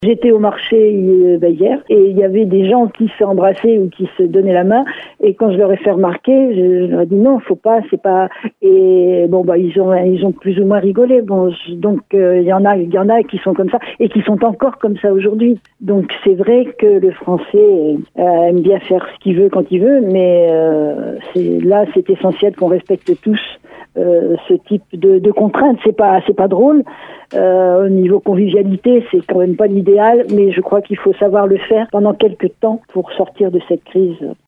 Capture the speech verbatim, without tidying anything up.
J'étais au marché euh, bah, hier et il y avait des gens qui s'embrassaient ou qui se donnaient la main et quand je leur ai fait remarquer, je, je leur ai dit non, faut pas, c'est pas. Et bon bah ils ont ils ont plus ou moins rigolé. Bon je, donc il euh, y en a il y en a qui sont comme ça et qui sont encore comme ça aujourd'hui. Donc c'est vrai que le Français euh, aime bien faire ce qu'il veut quand il veut, mais euh, c'est, là c'est essentiel qu'on respecte tous euh, ce type de, de contraintes. C'est pas c'est pas drôle. Euh, au niveau convivialité, c'est quand même pas l'idéal, mais je crois qu'il faut savoir le faire pendant quelques temps pour sortir de cette crise.